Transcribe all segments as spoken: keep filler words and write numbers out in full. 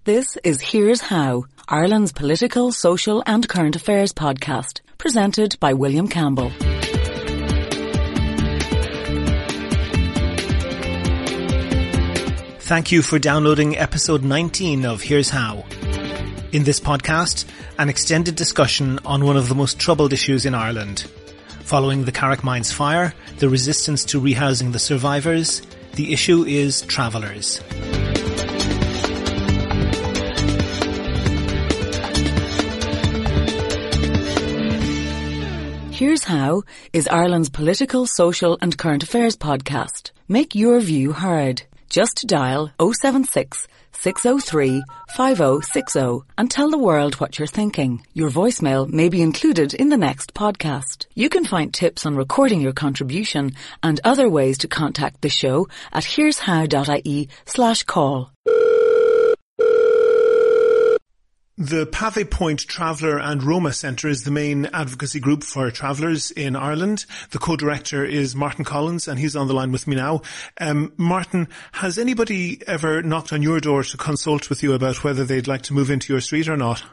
This is Here's How, Ireland's political, social and current affairs podcast, presented by William Campbell. Thank you for downloading episode nineteen of Here's How. In this podcast, an extended discussion on one of the most troubled issues in Ireland. Following the Carrickmines fire, the resistance to rehousing the survivors, the issue is travellers. Here's How is Ireland's political, social and current affairs podcast. Make your view heard. Just dial oh seven six, six oh three, five oh six oh and tell the world what you're thinking. Your voicemail may be included in the next podcast. You can find tips on recording your contribution and other ways to contact the show at here'show.ie slash call. The Pavey Point Traveller and Roma Centre is the main advocacy group for travellers in Ireland. The co-director is Martin Collins and he's on the line with me now. Um, Martin, has anybody ever knocked on your door to consult with you about whether they'd like to move into your street or not?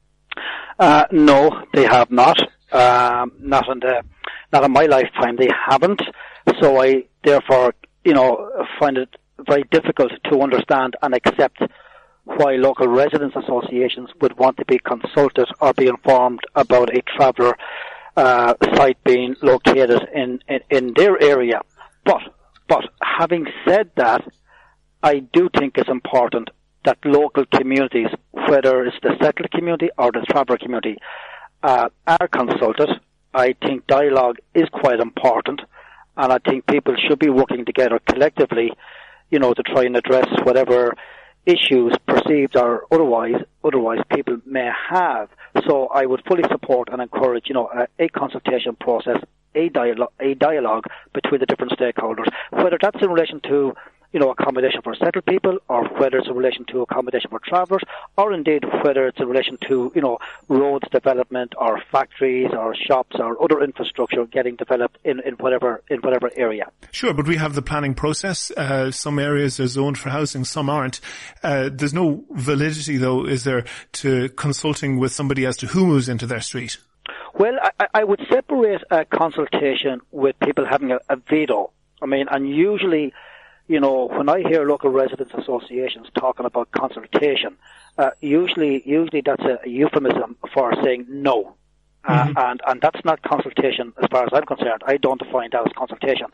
Uh, no, they have not. Um, not in the, not in my lifetime, they haven't. So I, therefore, you know, find it very difficult to understand and accept why local residents associations would want to be consulted or be informed about a traveller uh, site being located in, in, in their area. But, but having said that, I do think it's important that local communities, whether it's the settled community or the traveller community, uh, are consulted. I think dialogue is quite important, and I think people should be working together collectively, you know, to try and address whatever issues, perceived or otherwise, otherwise people may have. So I would fully support and encourage, you know, a, a consultation process, a dialogue, a dialogue between the different stakeholders, whether that's in relation to, you know, accommodation for settled people, or whether it's in relation to accommodation for travellers, or indeed whether it's in relation to, you know, roads development or factories or shops or other infrastructure getting developed in, in whatever in whatever area. Sure, but we have the planning process. Uh, some areas are zoned for housing, some aren't. Uh, there's no validity, though, is there, to consulting with somebody as to who moves into their street? Well, I, I would separate a consultation with people having a, a veto. I mean, and usually, you know, when I hear local residents associations talking about consultation, uh, usually, usually that's a, a euphemism for saying no. Uh, mm-hmm. and, and that's not consultation as far as I'm concerned. I don't define that as consultation.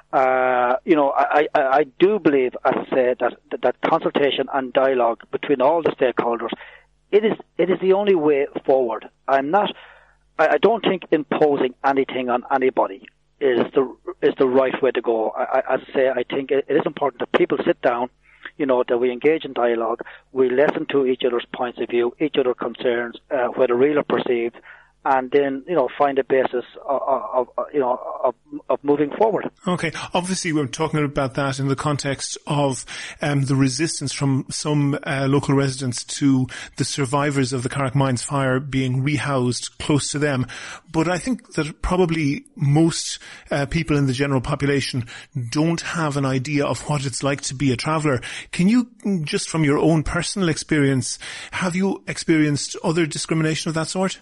Uh, you know, I, I, I do believe, as I say, that, that, that consultation and dialogue between all the stakeholders, it is, it is the only way forward. I'm not, I, I don't think imposing anything on anybody is the is the right way to go. I, I, as I say, I think it, it is important that people sit down, you know, that we engage in dialogue, we listen to each other's points of view, each other's concerns, uh, whether real or perceived, and then, you know, find a basis of, of, of you know, of, of moving forward. Okay. Obviously, we're talking about that in the context of um, the resistance from some uh, local residents to the survivors of the Carrickmines fire being rehoused close to them. But I think that probably most uh, people in the general population don't have an idea of what it's like to be a traveller. Can you, just from your own personal experience, have you experienced other discrimination of that sort?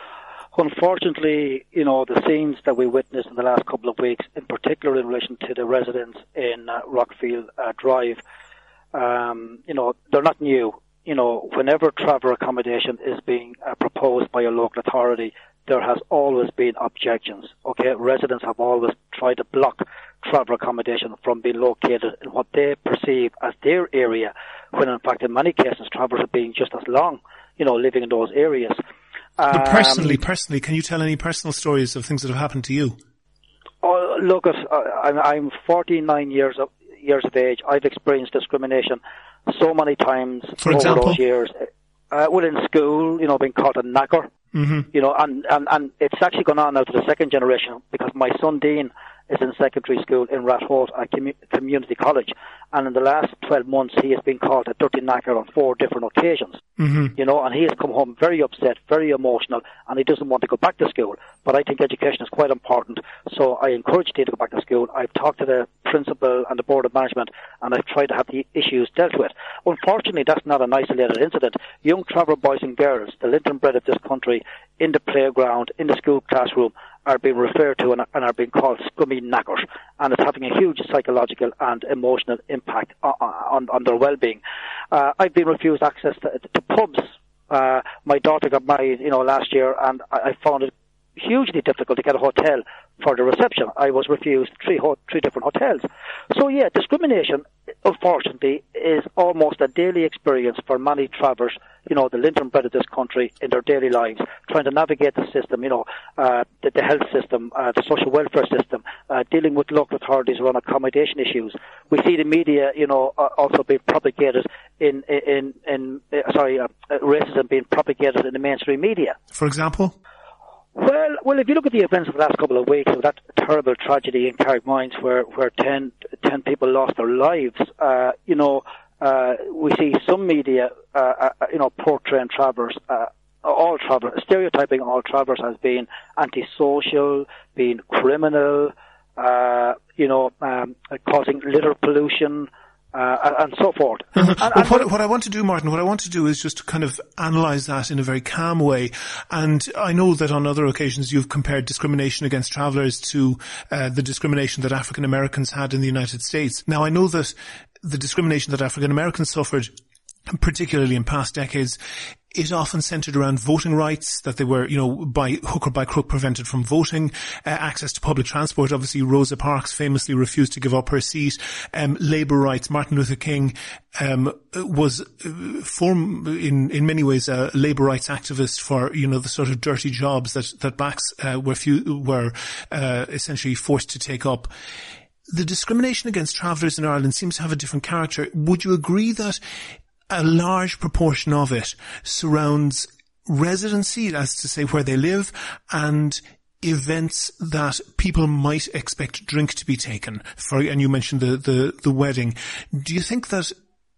Unfortunately, you know, the scenes that we witnessed in the last couple of weeks, in particular in relation to the residents in uh, Rockfield uh, Drive, um, you know, they're not new. You know, whenever traveller accommodation is being uh, proposed by a local authority, there has always been objections. Okay, residents have always tried to block traveller accommodation from being located in what they perceive as their area, when in fact in many cases travellers are being just as long, you know, living in those areas. But personally, um, personally, can you tell any personal stories of things that have happened to you? Oh, look, at, uh, I'm forty-nine years of years of age. I've experienced discrimination so many times For over example? those years. Uh, well, in school, you know, being called a knacker, mm-hmm. you know, and, and, and it's actually gone on now to the second generation, because my son Dean is in secondary school in Ratholt at commu- Community College. And in the last twelve months, he has been called a dirty knacker on four different occasions. Mm-hmm. You know, and he has come home very upset, very emotional, and he doesn't want to go back to school. But I think education is quite important, so I encourage him to go back to school. I've talked to the principal and the board of management, and I've tried to have the issues dealt with. Unfortunately, that's not an isolated incident. Young traveller boys and girls, the Linton bred of this country, in the playground, in the school classroom, are being referred to and, and are being called scummy knackers, and it's having a huge psychological and emotional impact on, on, on their well-being. Uh, I've been refused access to, to pubs. Uh, my daughter got married, you know, last year, and I, I found it hugely difficult to get a hotel for the reception. I was refused three ho- three different hotels. So yeah, discrimination, unfortunately, is almost a daily experience for many travellers, you know, the Linton bred of this country, in their daily lives, trying to navigate the system, you know, uh, the, the health system, uh, the social welfare system, uh, dealing with local authorities around accommodation issues. We see the media, you know, uh, also being propagated in, in, in, uh, sorry, uh, racism being propagated in the mainstream media. For example? Well, well, if you look at the events of the last couple of weeks, of that terrible tragedy in Carrickmines where, where ten, ten people lost their lives, uh, you know, uh, we see some media, uh, uh, you know, portraying travellers, uh, all travellers, stereotyping all travellers as being antisocial, being criminal, uh, you know, um, causing litter pollution, Uh, and so forth. Mm-hmm. And, well, and what, what I want to do, Martin, what I want to do is just to kind of analyse that in a very calm way. And I know that on other occasions you've compared discrimination against travellers to uh, the discrimination that African Americans had in the United States. Now, I know that the discrimination that African Americans suffered, particularly in past decades, it often centred around voting rights, that they were, you know, by hook or by crook prevented from voting, uh, access to public transport. Obviously, Rosa Parks famously refused to give up her seat. Um, labour rights. Martin Luther King um, was uh, form in in many ways a labour rights activist for, you know, the sort of dirty jobs that that blacks uh, were few, were uh, essentially forced to take up. The discrimination against travellers in Ireland seems to have a different character. Would you agree that a large proportion of it surrounds residency, as to say where they live, and events that people might expect drink to be taken? For, and you mentioned the, the, the wedding. Do you think that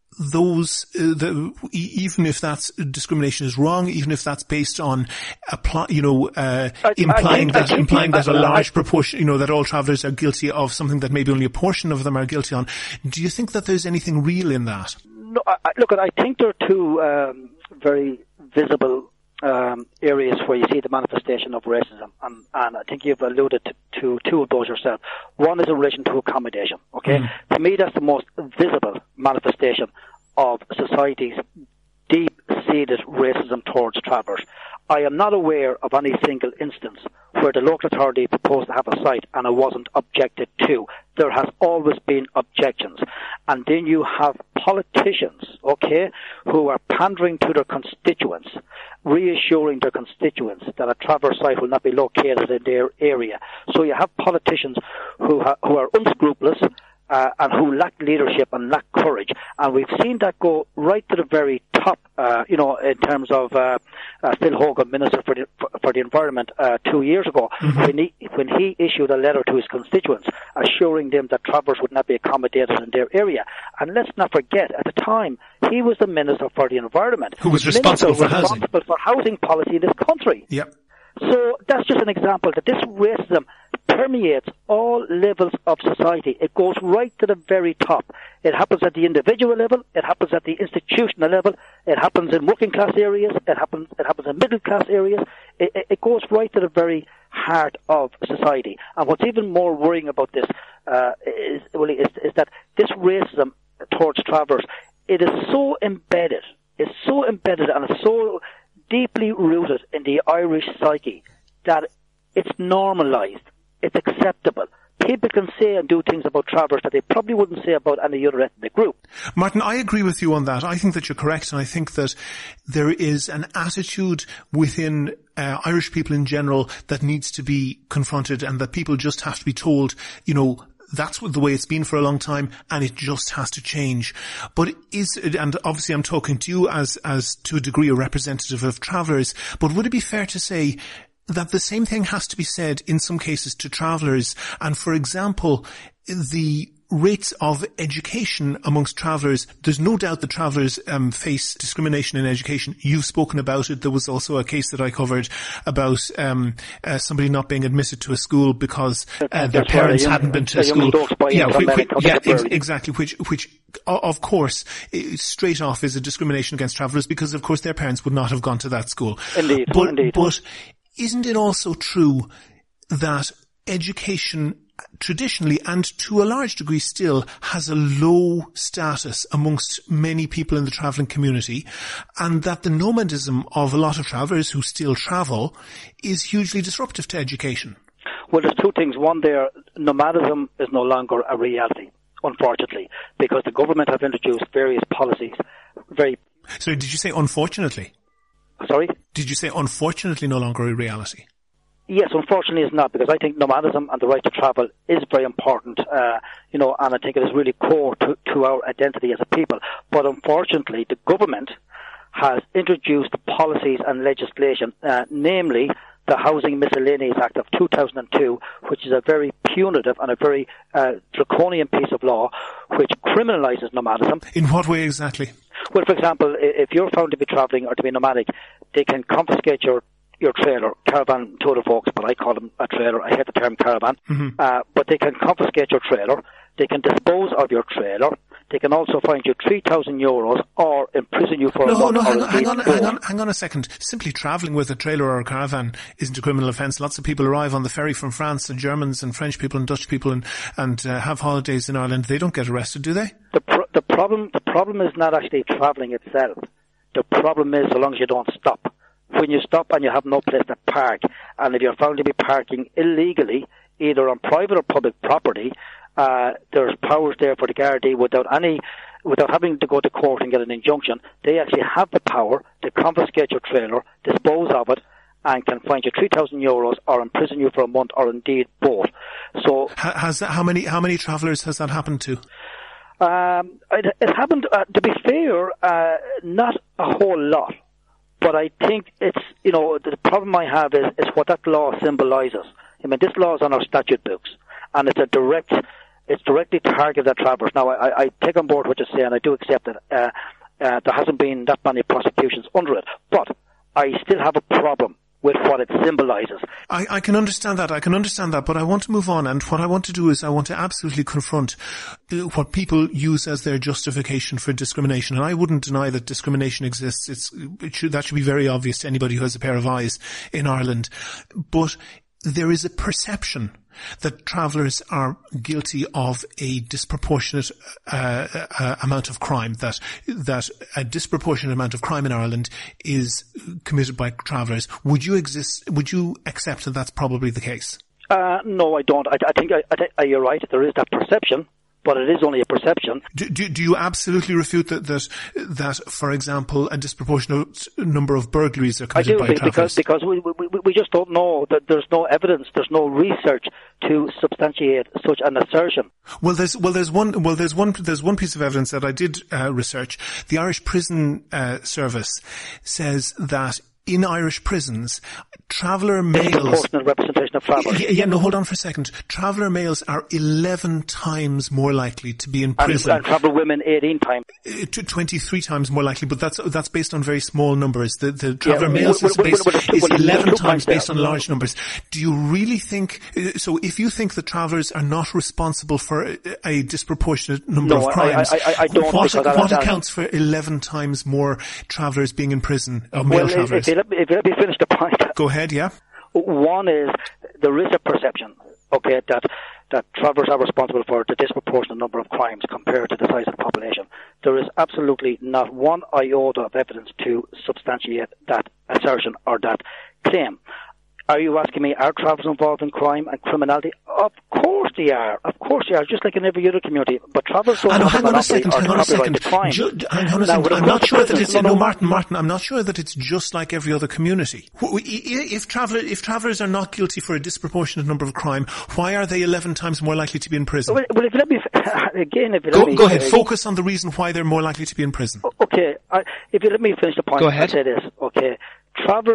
those, uh, the, even if that discrimination is wrong, even if that's based on, apply, you know, uh, I, implying I, I, that, I, implying I, that a I, large proportion, you know, that all travellers are guilty of something that maybe only a portion of them are guilty on, do you think that there's anything real in that? No, I, look, I think there are two um, very visible um, areas where you see the manifestation of racism, and, and I think you've alluded to, to two of those yourself. One is in relation to accommodation. Okay, mm. To me, that's the most visible manifestation of society's deep-seated racism towards travellers. I am not aware of any single instance where the local authority proposed to have a site and it wasn't objected to. There has always been objections. And then you have politicians, okay, who are pandering to their constituents, reassuring their constituents that a traveller site will not be located in their area. So you have politicians who, ha- who are unscrupulous, Uh, and who lack leadership and lack courage. And we've seen that go right to the very top, uh, you know, in terms of uh, uh, Phil Hogan, Minister for the, for the Environment, uh, two years ago, mm-hmm. when he when he issued a letter to his constituents assuring them that travellers would not be accommodated in their area. And let's not forget, at the time, he was the Minister for the Environment. Who was responsible for housing. responsible for housing policy in this country. Yep. So that's just an example that this racism permeates all levels of society. It goes right to the very top. It happens at the individual level. It happens at the institutional level. It happens in working class areas. It happens. It happens in middle class areas. It, it, it goes right to the very heart of society. And what's even more worrying about this uh, is, well, is, is that this racism towards travellers, it is so embedded. It's so embedded and it's so deeply rooted in the Irish psyche that it's normalised, it's acceptable. People can say and do things about travellers that they probably wouldn't say about any other ethnic group. Martin, I agree with you on that. I think that you're correct, and I think that there is an attitude within uh, Irish people in general that needs to be confronted, and that people just have to be told, you know, that's the way it's been for a long time, and it just has to change. But is it, and obviously I'm talking to you as, as to a degree a representative of travellers, but would it be fair to say that the same thing has to be said in some cases to travellers. And for example, the rates of education amongst travellers, there's no doubt that travellers um, face discrimination in education. You've spoken about it. There was also a case that I covered about um, uh, somebody not being admitted to a school because uh, their parents young, hadn't been to a school. Yeah, which, which, yeah ex- exactly. Which, which, of course, straight off is a discrimination against travellers because, of course, their parents would not have gone to that school. Indeed, but, indeed. But isn't it also true that education traditionally, and to a large degree still, has a low status amongst many people in the travelling community, and that the nomadism of a lot of travellers who still travel is hugely disruptive to education? Well, there's two things. One there, nomadism is no longer a reality, unfortunately, because the government have introduced various policies. Very. Sorry, did you say unfortunately? Sorry? Did you say unfortunately no longer a reality? Yes, unfortunately it's not, because I think nomadism and the right to travel is very important, uh, you know, and I think it is really core to, to our identity as a people. But unfortunately, the government has introduced policies and legislation, uh, namely the Housing Miscellaneous Act of two thousand two, which is a very punitive and a very uh, draconian piece of law which criminalises nomadism. In what way exactly? Well, for example, if you're found to be travelling or to be nomadic, they can confiscate your your trailer, caravan to other folks, but I call them a trailer. I hate the term caravan. Mm-hmm. Uh, but they can confiscate your trailer. They can dispose of your trailer. They can also fine you three thousand euros or imprison you for no, a month. No, hang or on, hang on, hang on, hang on a second. Simply travelling with a trailer or a caravan isn't a criminal offence. Lots of people arrive on the ferry from France, and Germans and French people and Dutch people and, and uh, have holidays in Ireland. They don't get arrested, do they? The, pro- the problem, the problem is not actually travelling itself. The problem is so long as you don't stop. When you stop and you have no place to park, and if you're found to be parking illegally, either on private or public property, uh, there's powers there for the Gardaí without any, without having to go to court and get an injunction. They actually have the power to confiscate your trailer, dispose of it, and can fine you three thousand euros or imprison you for a month, or indeed both. So, has that, how many how many travellers has that happened to? Um, it, it happened. Uh, to be fair, uh, not a whole lot. But I think it's, you know, the problem I have is, is what that law symbolises. I mean, this law is on our statute books, and it's a direct, it's directly targeted at travellers. Now, I, I take on board what you say, and I do accept that uh, uh, there hasn't been that many prosecutions under it. But I still have a problem with what it symbolises. I, I can understand that, I can understand that, but I want to move on, and what I want to do is I want to absolutely confront what people use as their justification for discrimination, and I wouldn't deny that discrimination exists. It's, it should, that should be very obvious to anybody who has a pair of eyes in Ireland. But there is a perception that travellers are guilty of a disproportionate uh, uh, amount of crime, that that a disproportionate amount of crime in Ireland is committed by travellers. Would you exist? Would you accept that that's probably the case? Uh, no, I don't. I, I think I, I th- you're right. There is that perception, but it is only a perception. Do, do, do you absolutely refute that, that, that, for example, a disproportionate number of burglaries are committed by travellers? Because, because we, we, we just don't know. That there's no evidence, there's no research to substantiate such an assertion. Well, there's, well, there's one, well, there's one, there's one piece of evidence that I did, uh, research. The Irish Prison, uh, Service says that in Irish prisons, traveller males... Disproportionate representation of travellers. Yeah, yeah, no, hold on for a second. Traveller males are eleven times more likely to be in prison. And, and traveller women eighteen times. Uh, twenty-three times more likely, but that's that's based on very small numbers. The, the traveller yeah, males well, is, based, well, well, well, is well, eleven times there. based on large numbers. Do you really think... Uh, so if you think that travellers are not responsible for a, a disproportionate number no, of crimes, I, I, I don't what, what what accounts for eleven times more travellers being in prison, uh, male well, travellers? If you, let me, if you let me finish the point. Go ahead, yeah. One is there is a perception, okay, that that travellers are responsible for the disproportionate number of crimes compared to the size of the population. There is absolutely not one iota of evidence to substantiate that assertion or that claim. Are you asking me, are travellers involved in crime and criminality? Of course they are. Of course they are, just like in every other community. But travellers don't have hang on a second, hang on a second. Crime. Ju- hang on a now, second. I'm not sure that it's, no, no, Martin, Martin, I'm not sure that it's just like every other community. If traveller, if travellers are not guilty for a disproportionate number of crime, why are they eleven times more likely to be in prison? Well, well if you let me, again, if you let go, me... Go ahead, uh, focus on the reason why they're more likely to be in prison. Okay, I, if you let me finish the point. Go ahead. I say this, okay. Travellers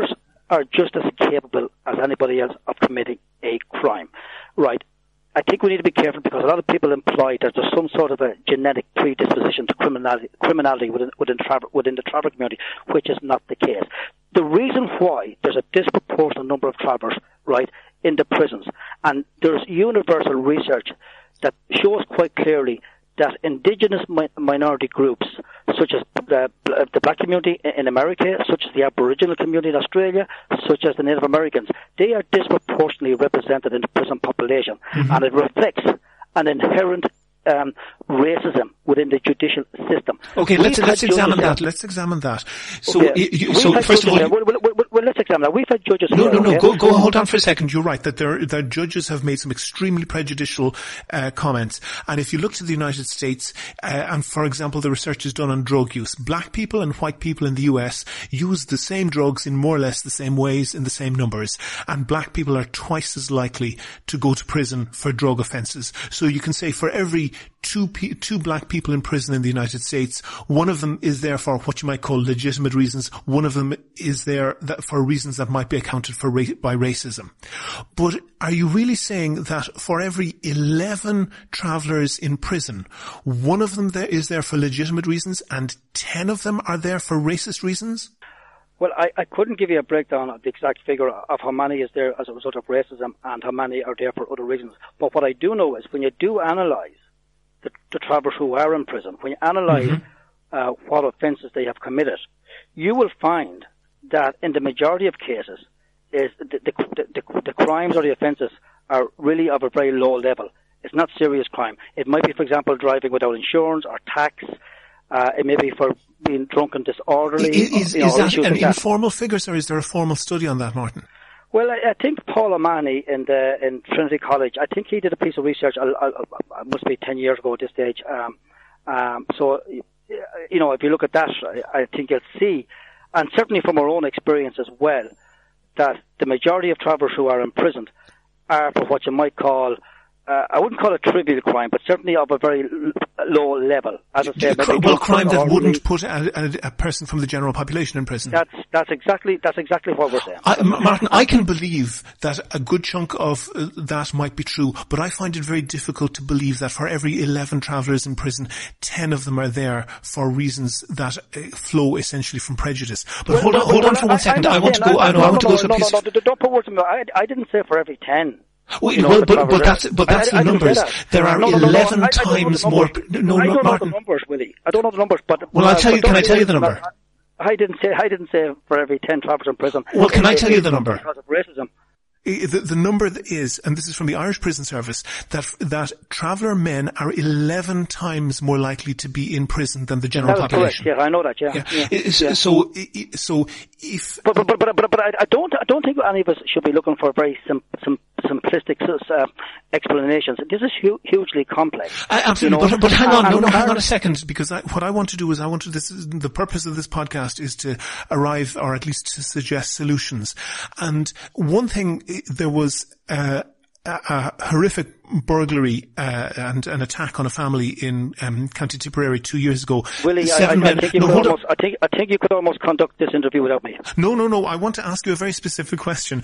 are just as capable as anybody else of committing a crime, right? I think we need to be careful because a lot of people imply that there's some sort of a genetic predisposition to criminality, criminality within, within, tra- within the traveller community, which is not the case. The reason why there's a disproportionate number of travellers, right, in the prisons, and there's universal research that shows quite clearly that indigenous mi- minority groups, such as the, the black community in America, such as the Aboriginal community in Australia, such as the Native Americans, they are disproportionately represented in the prison population, mm-hmm. and it reflects an inherent um, racism within the judicial system. Okay, let's let's examine that. Let's examine that. So, okay. you, so first of all, well, well, well, well, let's examine that. We've had judges. No, here, no, no. okay? Go, go. Hold on for a second. You're right that there, that judges have made some extremely prejudicial uh, comments. And if you look to the United States, uh, and for example, the research is done on drug use. Black people and white people in the U S use the same drugs in more or less the same ways, in the same numbers. And black people are twice as likely to go to prison for drug offences. So you can say for every two pe- two black people in prison in the United States, one of them is there for what you might call legitimate reasons. One of them is there that for reasons that might be accounted for ra- by racism. But are you really saying that for every eleven travellers in prison, one of them there is there for legitimate reasons and ten of them are there for racist reasons? Well, I, I couldn't give you a breakdown of the exact figure of how many is there as a result of racism and how many are there for other reasons. But what I do know is when you do analyse the, the travellers who are in prison, when you analyse mm-hmm. uh, what offences they have committed, you will find that in the majority of cases, is the, the, the, the crimes or the offences are really of a very low level. It's not serious crime. It might be, for example, driving without insurance or tax. Uh, it may be for being drunk and disorderly. Is, is, or, you know, is that an like informal figures, or is there a formal study on that, Martin? Well, I, I think Paul O'Mahony in the in Trinity College, I think he did a piece of research. I, I, I must be ten years ago at this stage. Um, um, so, you know, if you look at that, I, I think you'll see, and certainly from our own experience as well, that the majority of travellers who are imprisoned are for what you might call, uh, I wouldn't call it trivial crime, but certainly of a very l- low level. As I said, well, well crime that wouldn't put a, a, a person from the general population in prison. That's that's exactly that's exactly what we're saying. I, Martin, I can believe that a good chunk of uh, that might be true, but I find it very difficult to believe that for every eleven travellers in prison, ten of them are there for reasons that uh, flow essentially from prejudice. But well, hold no, on, hold well, on for I, one second. I, I want to go. I, I, know, no, I want no, to go to no, a piece. No, no, no, don't put words in my mouth. I, I didn't say for every ten. Well, you know, well but, but that's but that's I, the I numbers. There are no, no, no, eleven no, I, times I more. No, I don't Martin. know the numbers, Willie. I don't know the numbers, but well, I'll tell you. Can I tell you the number? I, I didn't say. I didn't say for every ten travellers in prison. Well, can I tell you the number? Because of racism. The, the number is, and this is from the Irish Prison Service, that that traveller men are eleven times more likely to be in prison than the general that population. Correct. Yeah, I know that. Yeah. yeah. yeah. So, yeah. so, so if but but but but, but, but I, I don't I don't think any of us should be looking for very sim, sim, simplistic uh, explanations. This is hu- hugely complex. Uh, absolutely, you know? but, but hang on, and, no, no, and, hang on a second, because I, what I want to do is I want to. This is, the purpose of this podcast is to arrive, or at least to suggest solutions. And one thing, there was. Uh, A, a horrific burglary uh, and an attack on a family in um, County Tipperary two years ago. Willie, Seven I, I, men. I, think you no, could almost, I think I think you could almost conduct this interview without me. No, no, no. I want to ask you a very specific question.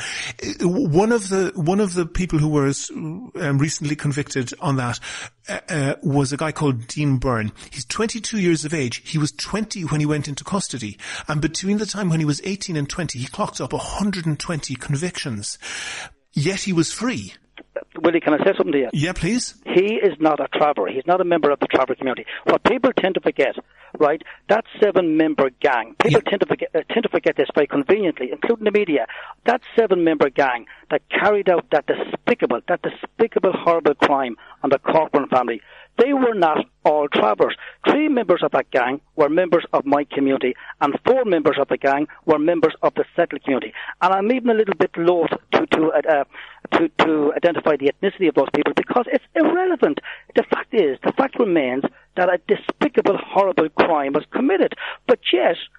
One of the one of the people who was um, recently convicted on that uh, uh, was a guy called Dean Byrne. He's twenty-two years of age. He was twenty when he went into custody, and between the time when he was eighteen and twenty, he clocked up one hundred twenty convictions. Yet he was free. Willie, can I say something to you? Yeah, please. He is not a traveller. He's not a member of the traveller community. What people tend to forget, right, that seven-member gang, people yeah. tend to forget uh, tend to forget this very conveniently, including the media, that seven-member gang that carried out that despicable, that despicable, horrible crime on the Corcoran family, they were not all travellers. Three members of that gang were members of my community, and four members of the gang were members of the settled community. And I'm even a little bit loath to to uh, to, to identify the ethnicity of those people because it's irrelevant. The fact is, the fact remains that a despicable, horrible crime was committed. But yet,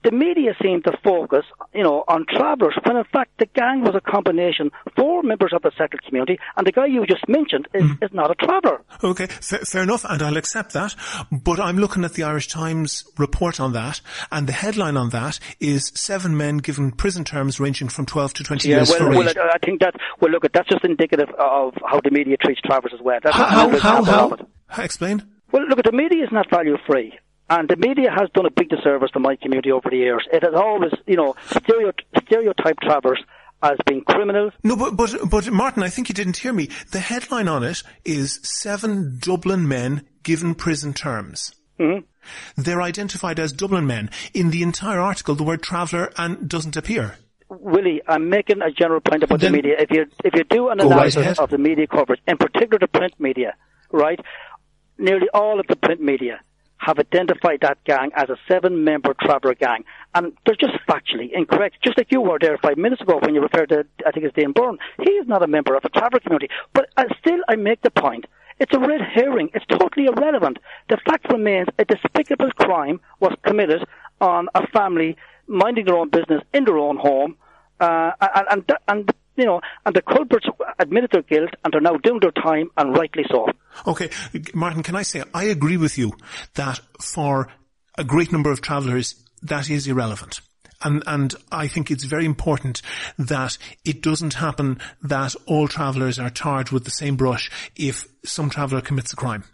the media seemed to focus, you know, on travellers, when in fact the gang was a combination for members of the settled community, and the guy you just mentioned is, mm. is not a traveller. Okay, fair, fair enough, and I'll accept that. But I'm looking at the Irish Times report on that, and the headline on that is seven men given prison terms ranging from twelve to twenty yeah, years well, for well, eight. I, I think that, well, look, that's just indicative of how the media treats travellers as well. That's how, how, how, how? Explain. Well, look, the media is not value free. And the media has done a big disservice to my community over the years. It has always, you know, stereotype, stereotype travellers as being criminals. No, but, but, but Martin, I think you didn't hear me. The headline on it is seven Dublin men given prison terms. Mm-hmm. They're identified as Dublin men. In the entire article, the word traveller and doesn't appear. Willie, I'm making a general point about then, the media. If you, if you do an analysis right of the media coverage, in particular the print media, right, nearly all of the print media have identified that gang as a seven-member traveller gang. And they're just factually incorrect. Just like you were there five minutes ago when you referred to, I think it's Dane Byrne. He is not a member of a traveller community. But uh, still, I make the point. It's a red herring. It's totally irrelevant. The fact remains a despicable crime was committed on a family minding their own business in their own home. Uh, and, and, and You know, and the culprits admitted their guilt and are now doing their time, and rightly so. Okay, Martin, can I say, I agree with you that for a great number of travellers, that is irrelevant. And, and I think it's very important that it doesn't happen that all travellers are tarred with the same brush if some traveller commits a crime.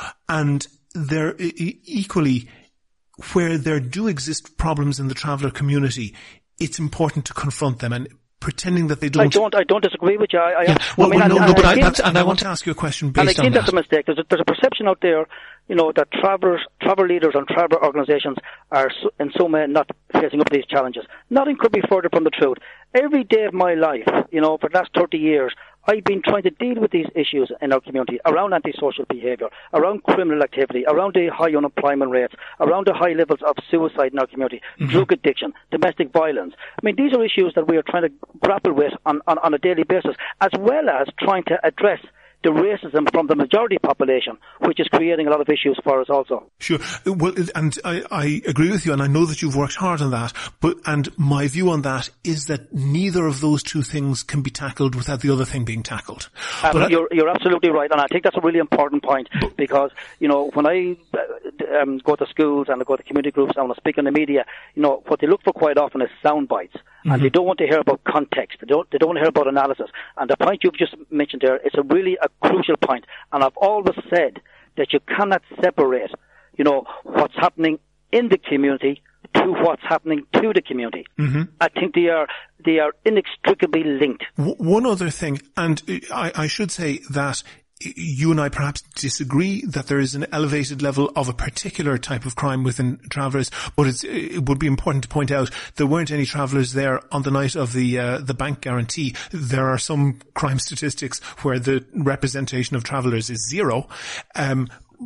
And there, equally, where there do exist problems in the traveller community, it's important to confront them, and pretending that they don't. I don't. I don't disagree with you. I, I, yeah. Well, I mean, well, no, and, no, and but again, I, that's, and I want to ask you a question based and again, on that's that. a mistake. There's a, there's a perception out there, you know, that travellers, travel leaders and travel organisations are so, in some way not facing up to these challenges. Nothing could be further from the truth. Every day of my life, you know, for the last thirty years, I've been trying to deal with these issues in our community around antisocial behaviour, around criminal activity, around the high unemployment rates, around the high levels of suicide in our community, mm-hmm. drug addiction, domestic violence. I mean, these are issues that we are trying to grapple with on, on, on a daily basis, as well as trying to address the racism from the majority population, which is creating a lot of issues for us also. Sure. Well, and I, I agree with you, and I know that you've worked hard on that, but, and my view on that is that neither of those two things can be tackled without the other thing being tackled. Um, but you're, you're absolutely right, and I think that's a really important point, because, you know, when I um, go to schools and I go to community groups and when I speak in the media, you know, what they look for quite often is sound bites. And mm-hmm. they don't want to hear about context. They don't, they don't want to hear about analysis. And the point you've just mentioned there is a really a crucial point. And I've always said that you cannot separate, you know, what's happening in the community to what's happening to the community. Mm-hmm. I think they are, they are inextricably linked. W- one other thing, and I, I should say that you and I perhaps disagree that there is an elevated level of a particular type of crime within travellers, but it's, it would be important to point out there weren't any travellers there on the night of the uh, the bank guarantee. There are some crime statistics where the representation of travellers is zero. Um,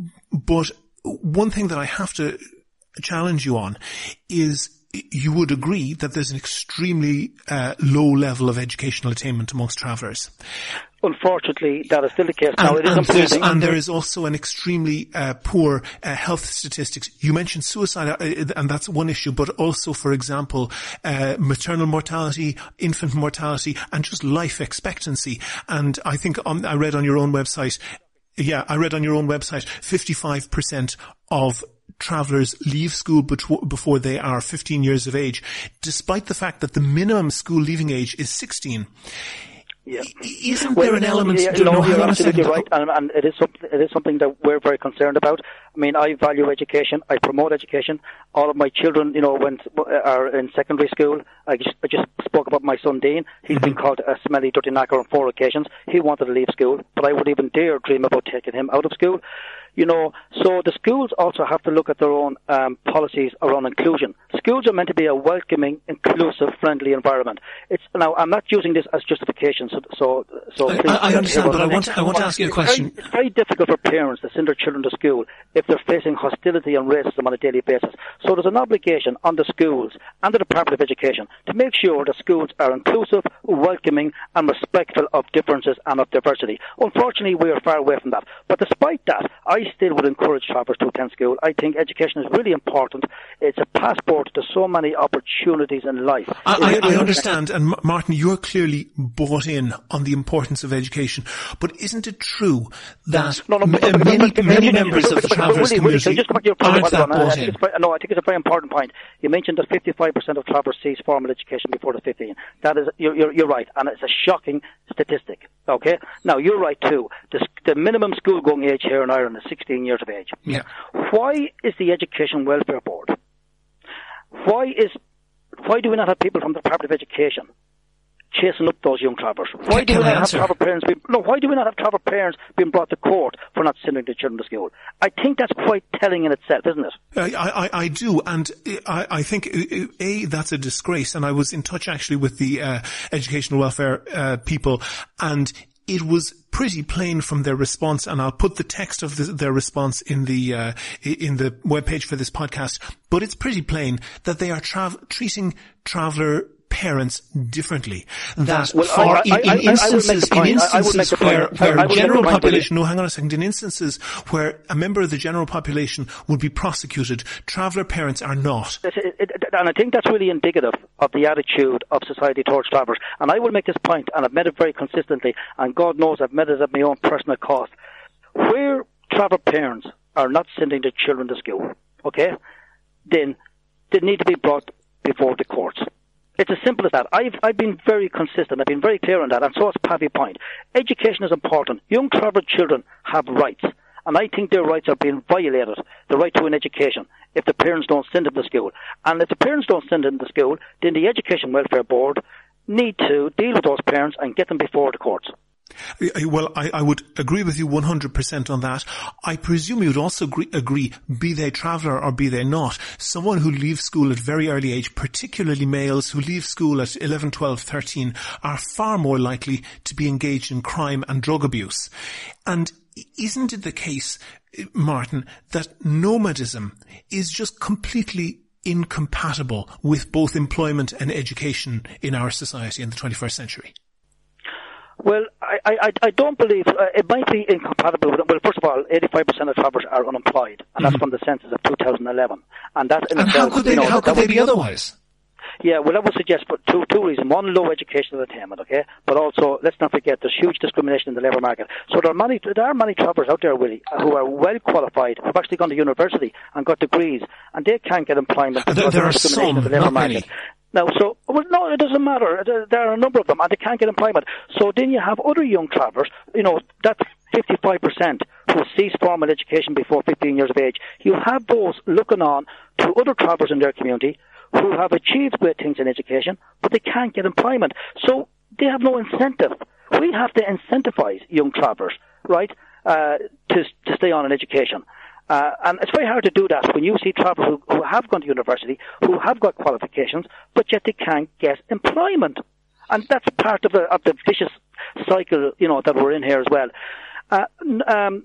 but one thing that I have to challenge you on is you would agree that there's an extremely uh, low level of educational attainment amongst travellers. Unfortunately, that is still the case. Now, and, it is and, improving. and there is also an extremely uh, poor uh, health statistics. You mentioned suicide, uh, and that's one issue, but also, for example, uh, maternal mortality, infant mortality, and just life expectancy. And I think on, I read on your own website, yeah, I read on your own website, fifty-five percent of travellers leave school before they are fifteen years of age, despite the fact that the minimum school leaving age is sixteen. Yeah. Isn't well, there an element? Yeah, no, no, you're absolutely right, and, and it is something. It is something that we're very concerned about. I mean, I value education. I promote education. All of my children, you know, went are in secondary school. I just, I just spoke about my son Dean. He's mm-hmm. been called a smelly dirty knacker on four occasions. He wanted to leave school, but I would even dare dream about taking him out of school. You know, so the schools also have to look at their own um, policies around inclusion. Schools are meant to be a welcoming, inclusive, friendly environment. It's now I'm not using this as justification. So, so, so I, I, I understand, but I want to, I want to ask you a question. It's very, it's very difficult for parents to send their children to school if they're facing hostility and racism on a daily basis. So there's an obligation on the schools and the Department of Education to make sure that schools are inclusive, welcoming, and respectful of differences and of diversity. Unfortunately, we are far away from that. But despite that, I still would encourage travelers to attend school. I think education is really important. It's a passport to so many opportunities in life. I, really I, I understand, and Martin, you're clearly bought in on the importance of education, but isn't it true that no, no, m- but, but, many, but, but, many but, members but, of the but, travellers Willie, Willie, community just come back to your point, aren't that I, I, bought think in? it's very, no, I think it's a very important point. You mentioned that fifty-five percent of travellers cease formal education before the fifteen. That is, you're, you're, you're right, and it's a shocking statistic. Okay? Now, you're right too. The, the minimum school-going age here in Ireland is sixteen years of age. Yeah. Why is the Education Welfare Board? Why is why do we not have people from the Department of Education chasing up those young travellers? Why Can, do can we I not answer? have travel parents being, no, why do we not have travel parents being brought to court for not sending their children to school? I think that's quite telling in itself, isn't it? I, I, I do, and I, I think, A, that's a disgrace, and I was in touch actually with the uh, educational welfare uh, people, and it was pretty plain from their response, and I'll put the text of the, their response in the uh, in the webpage for this podcast, but it's pretty plain that they are tra- treating traveller parents differently. That well, for I, I, in, in I, instances, I, I in instances where, where general point, population, no, hang on a second, in instances where a member of the general population would be prosecuted, traveller parents are not. It, it, it, and I think that's really indicative of the attitude of society towards travellers. And I will make this point, and I've made it very consistently, and God knows I've made it at my own personal cost. Where traveller parents are not sending their children to school, okay, then they need to be brought before the courts. It's as simple as that. I've, I've been very consistent. I've been very clear on that, and so is Pavy Point. Education is important. Young travel children have rights, and I think their rights are being violated, the right to an education, if the parents don't send them to school. And if the parents don't send them to school, then the Education Welfare Board need to deal with those parents and get them before the courts. Well, I, I would agree with you one hundred percent on that. I presume you would also agree, agree, be they traveller or be they not, someone who leaves school at very early age, particularly males who leave school at eleven, twelve, thirteen, are far more likely to be engaged in crime and drug abuse. And isn't it the case, Martin, that nomadism is just completely incompatible with both employment and education in our society in the twenty-first century? Well, I, I, I don't believe, uh, it might be incompatible with, well, first of all, eighty-five percent of travellers are unemployed, and mm-hmm. that's from the census of two thousand eleven. And that in and itself, how could they, you know, how could they be otherwise? Yeah, well, I would suggest for two, two reasons. One, low educational attainment, okay? But also, let's not forget, there's huge discrimination in the labour market. So there are many, there are many travellers out there, Willie, who are well qualified, who've actually gone to university and got degrees, and they can't get employment because there, there of are discrimination some, in the labour not market. many. Now, so, well, no, it doesn't matter. There, there are a number of them, and they can't get employment. So then you have other young travellers, you know, that's fifty-five percent who cease formal education before fifteen years of age. You have those looking on to other travellers in their community who have achieved great things in education, but they can't get employment. So they have no incentive. We have to incentivize young travellers, right, uh, to, to stay on in education. Uh, and it's very hard to do that when you see travellers who, who have gone to university, who have got qualifications, but yet they can't get employment. And that's part of the, of the vicious cycle, you know, that we're in here as well. Uh, um,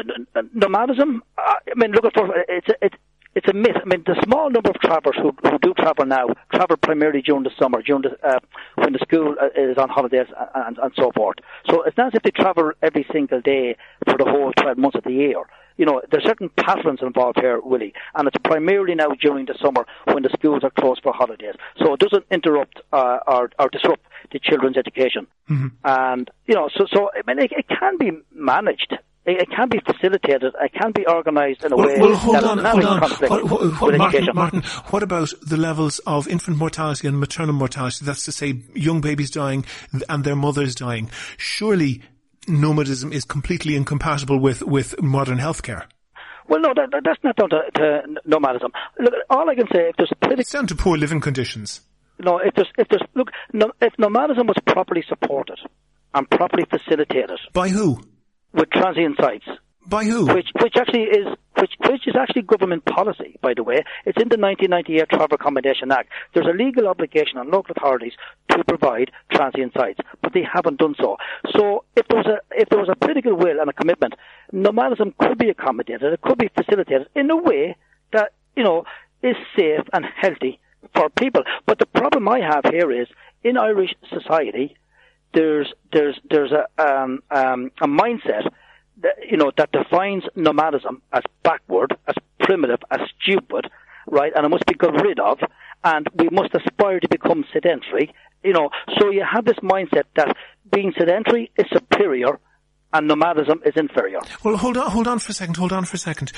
nomadism, I mean, look, for, it's, a, it's, it's a myth. I mean, the small number of travellers who, who do travel now travel primarily during the summer, during the, uh, when the school is on holidays and, and so forth. So it's not as if they travel every single day for the whole twelve months of the year. You know, there's certain patterns involved here, Willie, and it's primarily now during the summer when the schools are closed for holidays. So it doesn't interrupt uh, or, or disrupt the children's education. Mm-hmm. And, you know, so, so I mean, it, it can be managed. It, it can be facilitated. It can be organised in a well, way well, hold that on, is not hold in on. conflict what, what, what, with Martin, education. Martin, what about the levels of infant mortality and maternal mortality? That's to say, young babies dying and their mothers dying. Surely nomadism is completely incompatible with, with modern healthcare. Well, no, that, that's not down to, to nomadism. Look, all I can say, if there's political... It's down to poor living conditions. No, if there's, if there's, look, no, if nomadism was properly supported and properly facilitated... By who? With transient sites. By who? Which, which actually is, which, which is actually government policy, by the way. It's in the nineteen ninety-eight Travel Accommodation Act. There's a legal obligation on local authorities to provide transient sites, but they haven't done so. So if there was a, if there was a political will and a commitment, nomadism could be accommodated, it could be facilitated in a way that, you know, is safe and healthy for people. But the problem I have here is, in Irish society, there's, there's, there's a, um, um, a mindset you know, that defines nomadism as backward, as primitive, as stupid, right? And it must be got rid of, and we must aspire to become sedentary. You know, so you have this mindset that being sedentary is superior and nomadism is inferior. Well, hold on, hold on for a second, hold on for a second.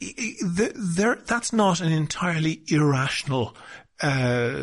There, that's not an entirely irrational Uh,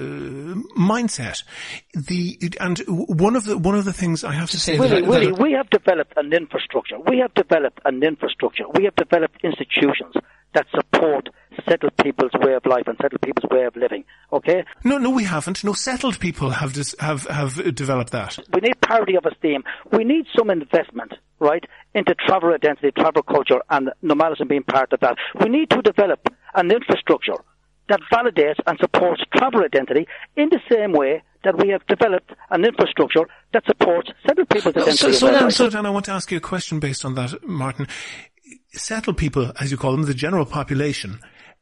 mindset. The and one of the one of the things I have to say, Willie, that, Willie, that we have developed an infrastructure. We have developed an infrastructure. We have developed institutions that support settled people's way of life and settled people's way of living. Okay? No, no, we haven't. No, settled people have dis, have have developed that. We need parity of esteem. We need some investment, right, into travel identity, travel culture, and nomadism being part of that. We need to develop an infrastructure that validates and supports travel identity in the same way that we have developed an infrastructure that supports settled people's no, identity. So, so, Dan, so Dan, I want to ask you a question based on that, Martin. Settled people, as you call them, the general population,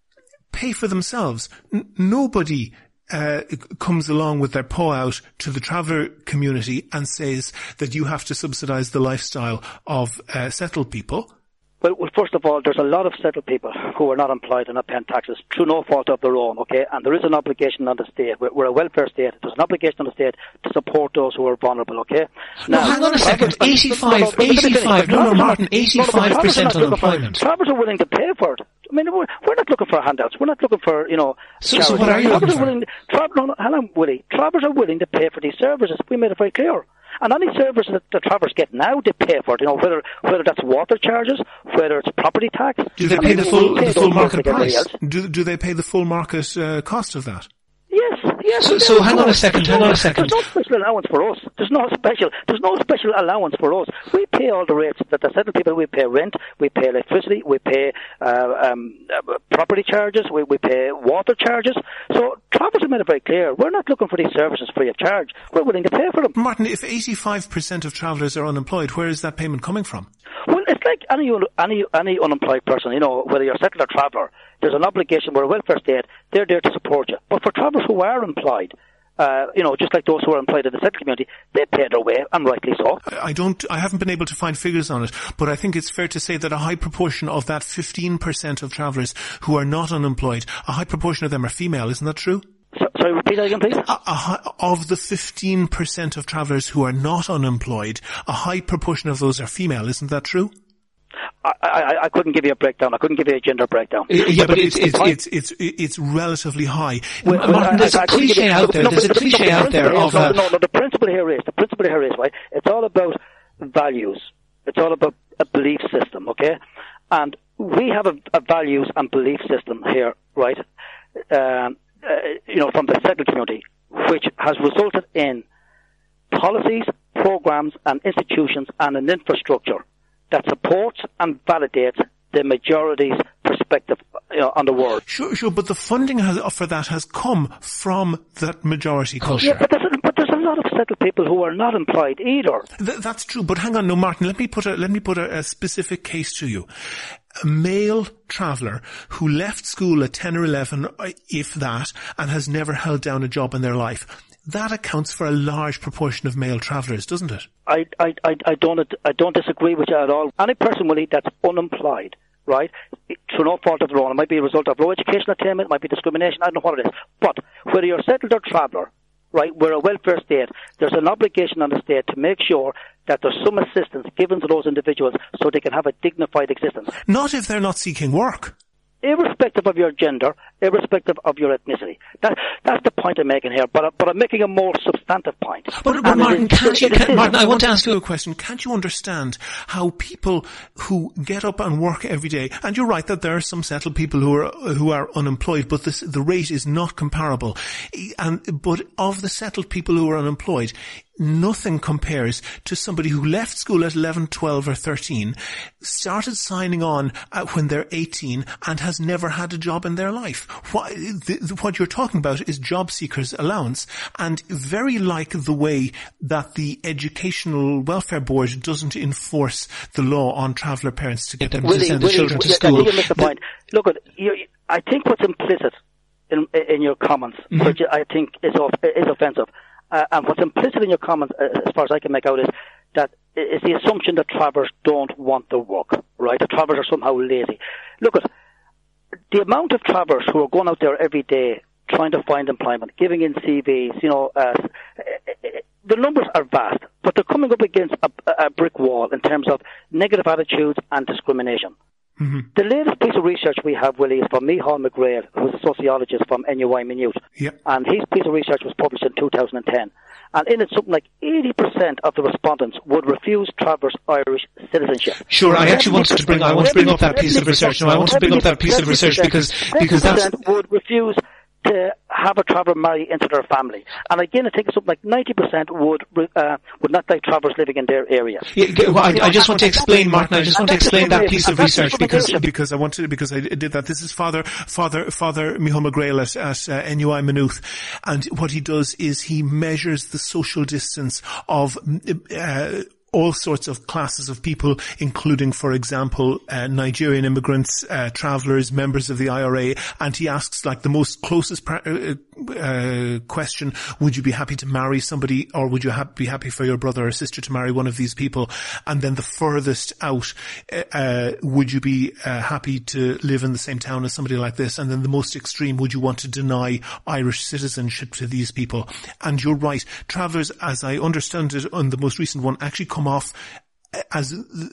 pay for themselves. N- nobody uh, comes along with their paw out to the traveller community and says that you have to subsidise the lifestyle of uh, settled people. Well, well, first of all, there's a lot of settled people who are not employed and not paying taxes through no fault of their own, okay? And there is an obligation on the state. We're, we're a welfare state. There's an obligation on the state to support those who are vulnerable, okay? No, now, hang on a second. eighty-five, eighty-five, no, no, Martin, eighty-five percent unemployment. Travellers are willing to pay for it. I mean, we're, we're not looking for handouts. We're not looking for, you know, So, so what are you looking for? Willing, tra- no, no, hang on, Willie. Travellers are willing to pay for these services. We made it very clear. And any services that the travellers get now, they pay for it. You know, whether whether that's water charges, whether it's property tax. Do they I pay mean, the full we pay the full those market like everybody price? else. Do do they pay the full market uh, cost of that? Yes, yes. So- so hang on a second, hang on a second. There's no special allowance for us. There's no special. There's no special allowance for us. We pay all the rates that the settled people. We pay rent. We pay electricity. We pay uh, um, uh, property charges. We we pay water charges. So travellers have made it very clear. We're not looking for these services free of charge. We're willing to pay for them. Martin, if eighty-five percent of travellers are unemployed, where is that payment coming from? Well, it's like any any any unemployed person, you know, whether you're a settled or traveller, there's an obligation. We're a welfare state. They're there to support you. But for travellers who are employed, uh, you know, just like those who are employed in the settled community, they pay their way, and rightly so. I don't, I haven't been able to find figures on it, but I think it's fair to say that a high proportion of that fifteen percent of travellers who are not unemployed, a high proportion of them are female, isn't that true? So, sorry, repeat that again, please. A, a high, of the fifteen percent of travellers who are not unemployed, a high proportion of those are female, isn't that true? I, I, I couldn't give you a breakdown. I couldn't give you a gender breakdown. Yeah, but it's it's it's it's, it's relatively high. Well, well, Martin, there's I, a I couldn't give cliche you- out there. no, There's a but the- cliche no, out the there principle of here- a- no, no, the principle here is, the principle here is, right, it's all about values. It's all about a belief system, okay? And we have a, a values and belief system here, right, um, uh, you know, from the settled community, which has resulted in policies, programs, and institutions and an infrastructure that supports and validates the majority's perspective, you know, on the world. Sure, sure, but the funding has, for that has come from that majority culture. Yeah, but there's, a, but there's a lot of settled people who are not employed either. Th- that's true, but hang on, no, Martin. Let me put a let me put a, a specific case to you. A male traveller who left school at ten or eleven, if that, and has never held down a job in their life. That accounts for a large proportion of male travellers, doesn't it? I, I, I, I don't I don't disagree with you at all. Any person, Willie, that's unemployed, right, through no fault of their own, it might be a result of low education attainment, it might be discrimination, I don't know what it is. But whether you're settled or traveller, right, we're a welfare state, there's an obligation on the state to make sure that there's some assistance given to those individuals so they can have a dignified existence. Not if they're not seeking work. Irrespective of your gender, irrespective of your ethnicity. That, that's the point I'm making here, but, but I'm making a more substantive point. But, but And Martin, it is- can't you, it is- can, Martin, I want to ask you A question. Can't you understand how people who get up and work every day, and you're right that there are some settled people who are who are unemployed, but this, the rate is not comparable. And but of the settled people who are unemployed, nothing compares to somebody who left school at eleven, twelve or thirteen, started signing on uh, when they're eighteen and has never had a job in their life. What, the, what you're talking about is job seekers allowance, and very like the way that the Educational Welfare Board doesn't enforce the law on traveller parents to get them Willie, to send the Willie, children to yeah, I school. think you missed the point. Look, at, you, I think what's implicit in, in your comments, Mm-hmm. which I think is, off, is offensive, uh, and what's implicit in your comments, uh, as far as I can make out, is that is the assumption that travellers don't want their work, right? That travellers are somehow lazy. Look at the amount of travellers who are going out there every day trying to find employment, giving in C Vs, you know, uh, the numbers are vast, but they're coming up against a, a brick wall in terms of negative attitudes and discrimination. Mm-hmm. The latest piece of research we have, Willie, is from Micheál McGrail, who's a sociologist from N U I Minute. Yep. And his piece of research was published in two thousand ten. And in it, something like eighty percent of the respondents would refuse travellers Irish citizenship. Sure, I actually wanted to bring, I want to bring up that piece of research. No, I want to bring up that piece of research because, because that's... would refuse to have a traveller marry into their family. And again, I think something like ninety percent would uh, would not like travellers living in their area. Yeah, well, I, I just want to explain, Martin, I just want to explain that piece of research because... Because I wanted, because I did that. This is Father, Father, Father Micheál McGrail at, at uh, N U I Maynooth. And what he does is he measures the social distance of, uh, all sorts of classes of people, including, for example, uh, Nigerian immigrants, uh, travellers, members of the I R A, and he asks, like, the most closest pra- uh, uh, question, would you be happy to marry somebody, or would you ha- be happy for your brother or sister to marry one of these people? And then the furthest out, uh, would you be uh, happy to live in the same town as somebody like this? And then the most extreme, would you want to deny Irish citizenship to these people? And you're right, travellers, as I understand it on the most recent one, actually come off as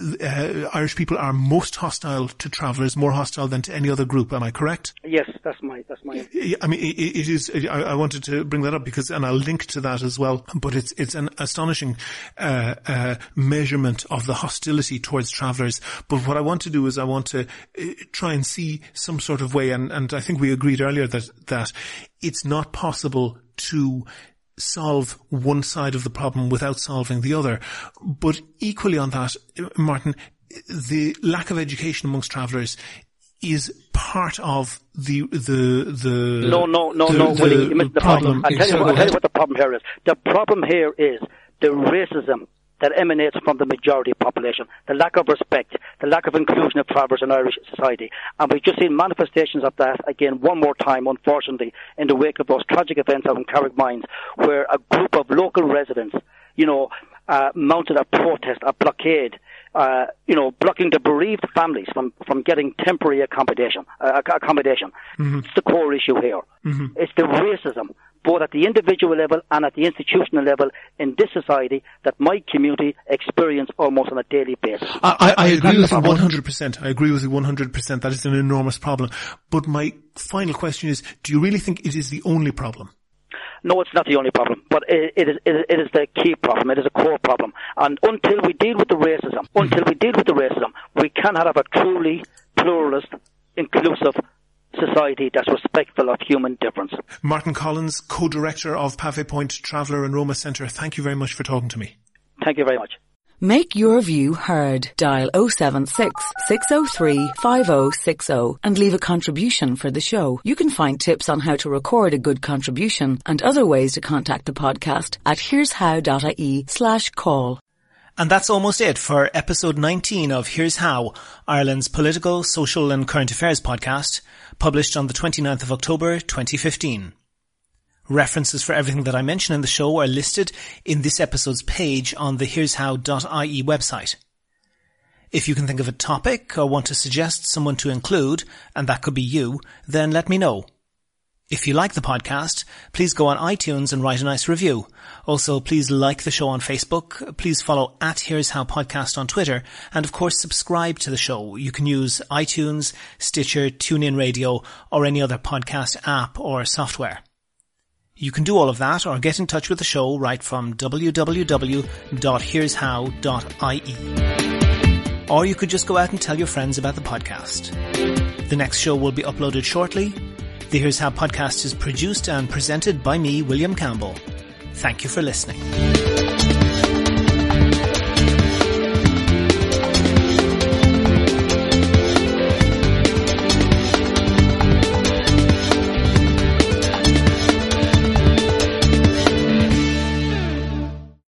uh, Irish people are most hostile to travellers, more hostile than to any other group. Am I correct? Yes, that's my, that's my. I mean, it, it is. I, I wanted to bring that up because, and I'll link to that as well. But it's it's an astonishing uh, uh, measurement of the hostility towards travellers. But what I want to do is I want to uh, try and see some sort of way, and and I think we agreed earlier that that it's not possible to solve one side of the problem without solving the other. But equally on that, Martin, the lack of education amongst travellers is part of the the the no no no the, no the, Willie, you missed the problem. problem. I'll tell, you what, I'll tell you what the problem here is. The problem here is the racism that emanates from the majority population, the lack of respect, the lack of inclusion of travellers in Irish society. And we've just seen manifestations of that again one more time, unfortunately, in the wake of those tragic events out in Carrickmines, where a group of local residents, you know, uh, mounted a protest, a blockade, uh, you know, blocking the bereaved families from, from getting temporary accommodation. Uh, accommodation. Mm-hmm. It's the core issue here. Mm-hmm. It's the racism, both at the individual level and at the institutional level in this society, that my community experience almost on a daily basis. I, I, I agree with you one hundred percent. I agree with you one hundred percent. That is an enormous problem. But my final question is, do you really think it is the only problem? No, it's not the only problem, but it, it, is, it is the key problem. It is a core problem. And until we deal with the racism, mm-hmm. until we deal with the racism, we cannot have a truly pluralist, inclusive society that's respectful of human difference. Martin Collins, co-director of Pave Point Traveller and Roma Centre, thank you very much for talking to me. Thank you very much. Make your view heard. Dial oh seven six, six oh three, five oh six oh and leave a contribution for the show. You can find tips on how to record a good contribution and other ways to contact the podcast at here's how dot I E slash call. And that's almost it for episode nineteen of Here's How, Ireland's political, social and current affairs podcast, published on the twenty-ninth of October, twenty fifteen. References for everything that I mention in the show are listed in this episode's page on the here's how dot I E website. If you can think of a topic or want to suggest someone to include, and that could be you, then let me know. If you like the podcast, please go on iTunes and write a nice review. Also, please like the show on Facebook, please follow at Here's How Podcast on Twitter, and of course subscribe to the show. You can use iTunes, Stitcher, TuneIn Radio, or any other podcast app or software. You can do all of that or get in touch with the show right from w w w dot here's how dot I E. Or you could just go out and tell your friends about the podcast. The next show will be uploaded shortly. The Here's How podcast is produced and presented by me, William Campbell. Thank you for listening.